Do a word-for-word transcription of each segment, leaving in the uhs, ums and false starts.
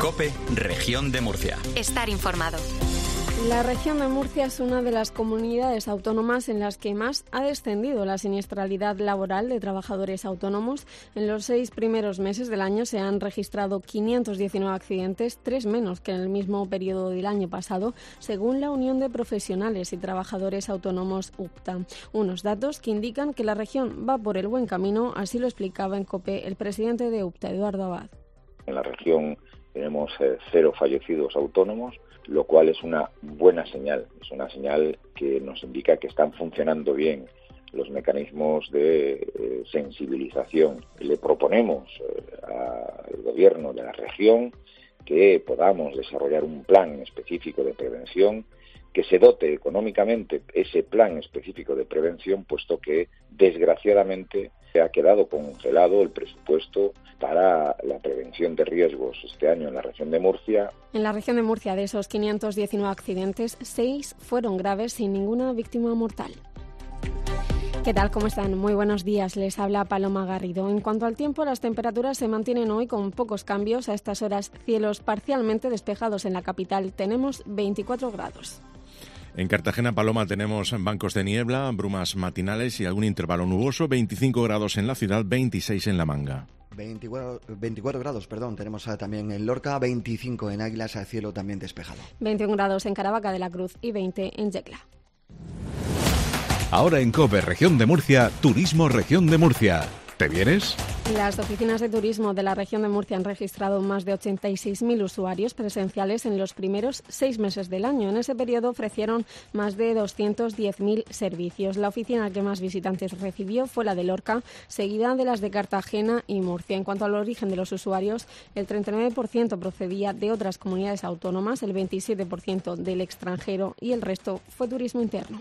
COPE, Región de Murcia. Estar informado. La región de Murcia es una de las comunidades autónomas en las que más ha descendido la siniestralidad laboral de trabajadores autónomos. En los seis primeros meses del año se han registrado quinientos diecinueve accidentes, tres menos que en el mismo periodo del año pasado, según la Unión de Profesionales y Trabajadores Autónomos UPTA. Unos datos que indican que la región va por el buen camino, así lo explicaba en COPE el presidente de UPTA, Eduardo Abad. En la región tenemos eh, cero fallecidos autónomos, lo cual es una buena señal, es una señal que nos indica que están funcionando bien los mecanismos de eh, sensibilización. Le proponemos eh, al gobierno de la región que podamos desarrollar un plan específico de prevención, que se dote económicamente ese plan específico de prevención, puesto que desgraciadamente se ha quedado congelado el presupuesto para la prevención de riesgos este año en la región de Murcia. En la región de Murcia, de esos quinientos diecinueve accidentes, seis fueron graves sin ninguna víctima mortal. ¿Qué tal? ¿Cómo están? Muy buenos días. Les habla Paloma Garrido. En cuanto al tiempo, las temperaturas se mantienen hoy con pocos cambios. A estas horas, cielos parcialmente despejados en la capital. Tenemos veinticuatro grados. En Cartagena, Paloma, tenemos bancos de niebla, brumas matinales y algún intervalo nuboso. veinticinco grados en la ciudad, veintiséis en La Manga. veinticuatro, veinticuatro grados, perdón, tenemos también en Lorca, veinticinco en Águilas, a cielo también despejado. veintiún grados en Caravaca de la Cruz y veinte en Yecla. Ahora en COPE, Región de Murcia, Turismo Región de Murcia. ¿Te vienes? Las oficinas de turismo de la región de Murcia han registrado más de ochenta y seis mil usuarios presenciales en los primeros seis meses del año. En ese periodo ofrecieron más de doscientos diez mil servicios. La oficina que más visitantes recibió fue la de Lorca, seguida de las de Cartagena y Murcia. En cuanto al origen de los usuarios, el treinta y nueve por ciento procedía de otras comunidades autónomas, el veintisiete por ciento del extranjero y el resto fue turismo interno.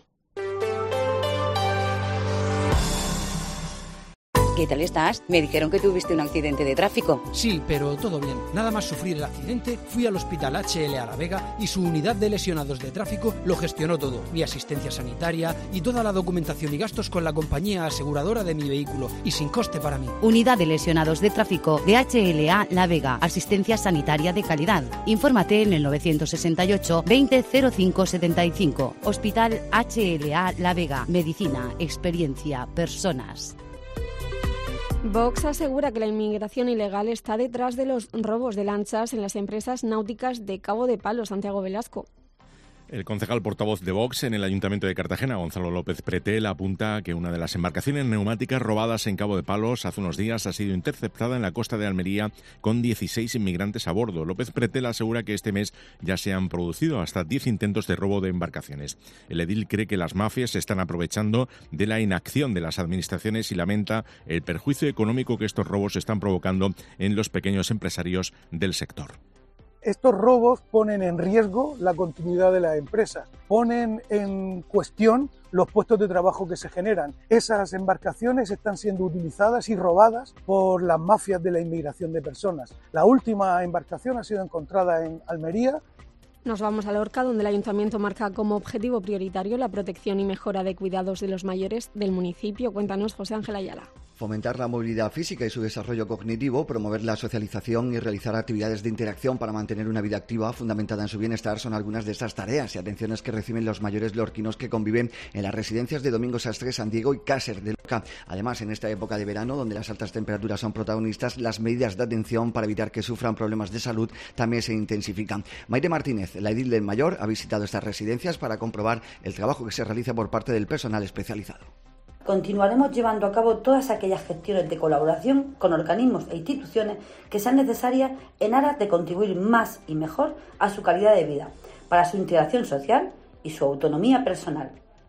¿Qué tal estás? Me dijeron que tuviste un accidente de tráfico. Sí, pero todo bien. Nada más sufrir el accidente, fui al Hospital H L A La Vega y su unidad de lesionados de tráfico lo gestionó todo. Mi asistencia sanitaria y toda la documentación y gastos con la compañía aseguradora de mi vehículo y sin coste para mí. Unidad de lesionados de tráfico de H L A La Vega. Asistencia sanitaria de calidad. Infórmate en el novecientos sesenta y ocho veinte cero cinco setenta y cinco. Hospital H L A La Vega. Medicina, experiencia, personas. Vox asegura que la inmigración ilegal está detrás de los robos de lanchas en las empresas náuticas de Cabo de Palos. Santiago Velasco. El concejal portavoz de Vox en el Ayuntamiento de Cartagena, Gonzalo López Pretel, apunta que una de las embarcaciones neumáticas robadas en Cabo de Palos hace unos días ha sido interceptada en la costa de Almería con dieciséis inmigrantes a bordo. López Pretel asegura que este mes ya se han producido hasta diez intentos de robo de embarcaciones. El edil cree que las mafias se están aprovechando de la inacción de las administraciones y lamenta el perjuicio económico que estos robos están provocando en los pequeños empresarios del sector. Estos robos ponen en riesgo la continuidad de las empresas, ponen en cuestión los puestos de trabajo que se generan. Esas embarcaciones están siendo utilizadas y robadas por las mafias de la inmigración de personas. La última embarcación ha sido encontrada en Almería. Nos vamos a Lorca, donde el Ayuntamiento marca como objetivo prioritario la protección y mejora de cuidados de los mayores del municipio. Cuéntanos, José Ángel Ayala. Fomentar la movilidad física y su desarrollo cognitivo, promover la socialización y realizar actividades de interacción para mantener una vida activa fundamentada en su bienestar son algunas de estas tareas y atenciones que reciben los mayores lorquinos que conviven en las residencias de Domingo Sastre, San Diego y Cácer de Lorca. Además, en esta época de verano, donde las altas temperaturas son protagonistas, las medidas de atención para evitar que sufran problemas de salud también se intensifican. Maite Martínez, la edil del Mayor, ha visitado estas residencias para comprobar el trabajo que se realiza por parte del personal especializado. Continuaremos llevando a cabo todas aquellas gestiones de colaboración con organismos e instituciones que sean necesarias en aras de contribuir más y mejor a su calidad de vida, para su integración social y su autonomía personal.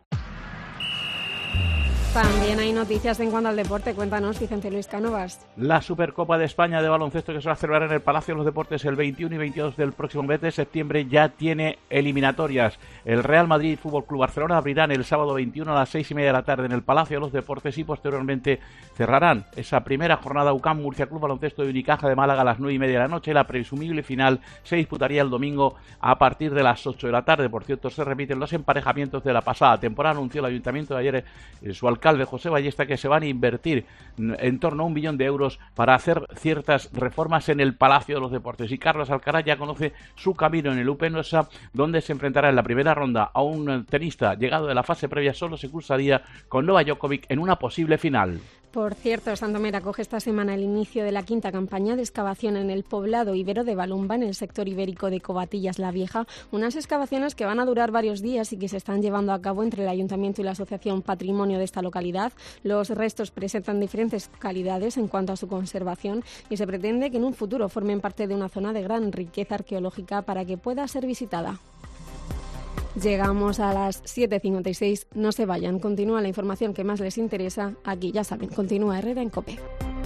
También hay noticias en cuanto al deporte. Cuéntanos, Vicente Luis Cánovas. La Supercopa de España de baloncesto, que se va a celebrar en el Palacio de los Deportes el veintiuno y veintidós del próximo mes de septiembre, ya tiene eliminatorias. El Real Madrid Fútbol Club Barcelona abrirán el sábado veintiuno a las seis y media de la tarde en el Palacio de los Deportes y posteriormente cerrarán esa primera jornada U C A M Murcia Club Baloncesto de Unicaja de Málaga a las nueve y media de la noche. La presumible final se disputaría el domingo a partir de las ocho de la tarde. Por cierto, se repiten los emparejamientos de la pasada temporada. Anunció el Ayuntamiento de ayer en su alcalde alcalde José Ballesta que se van a invertir en torno a un millón de euros para hacer ciertas reformas en el Palacio de los Deportes. Y Carlos Alcaraz ya conoce su camino en el Upenosa, donde se enfrentará en la primera ronda a un tenista llegado de la fase previa. Solo se cruzaría con Novak Djokovic en una posible final. Por cierto, Santomera acoge esta semana el inicio de la quinta campaña de excavación en el poblado ibero de Balumba, en el sector ibérico de Covatillas la Vieja, unas excavaciones que van a durar varios días y que se están llevando a cabo entre el Ayuntamiento y la Asociación Patrimonio de esta localidad. Los restos presentan diferentes calidades en cuanto a su conservación y se pretende que en un futuro formen parte de una zona de gran riqueza arqueológica para que pueda ser visitada. Llegamos a las siete cincuenta y seis. No se vayan. Continúa la información que más les interesa. Aquí, ya saben, continúa Herrera en COPE.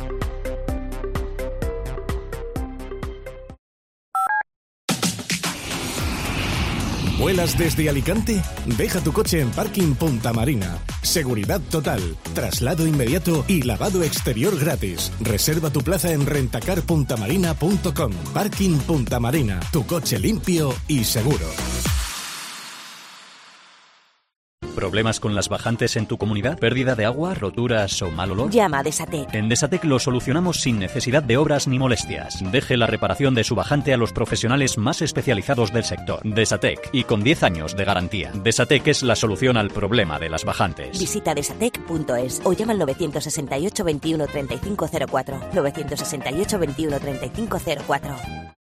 ¿Vuelas desde Alicante? Deja tu coche en Parking Punta Marina. Seguridad total, traslado inmediato y lavado exterior gratis. Reserva tu plaza en rentacar punta marina punto com. Parking Punta Marina, tu coche limpio y seguro. ¿Problemas con las bajantes en tu comunidad? ¿Pérdida de agua, roturas o mal olor? Llama a Desatec. En Desatec lo solucionamos sin necesidad de obras ni molestias. Deje la reparación de su bajante a los profesionales más especializados del sector. Desatec, y con diez años de garantía. Desatec es la solución al problema de las bajantes. Visita desatec punto es o llama al novecientos sesenta y ocho veintiuno treinta y cinco cero cuatro. novecientos sesenta y ocho veintiuno treinta y cinco cero cuatro.